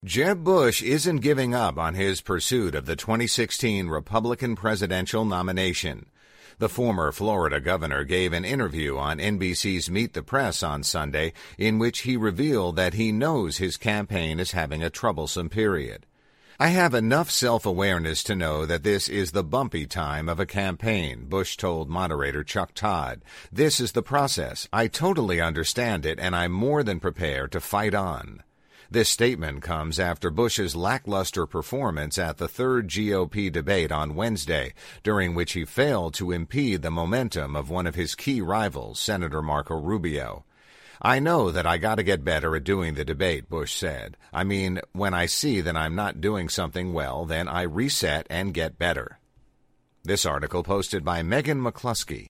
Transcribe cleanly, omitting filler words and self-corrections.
Jeb Bush isn't giving up on his pursuit of the 2016 Republican presidential nomination. The former Florida governor gave an interview on NBC's Meet the Press on Sunday in which he revealed that he knows his campaign is having a troublesome period. "I have enough self-awareness to know that this is the bumpy time of a campaign," Bush told moderator Chuck Todd. "This is the process. I totally understand it, and I'm more than prepared to fight on." This statement comes after Bush's lackluster performance at the third GOP debate on Wednesday, during which he failed to impede the momentum of one of his key rivals, Senator Marco Rubio. "I know that I got to get better at doing the debate," Bush said. "I mean, when I see that I'm not doing something well, then I reset and get better." This article posted by Megan McCluskey.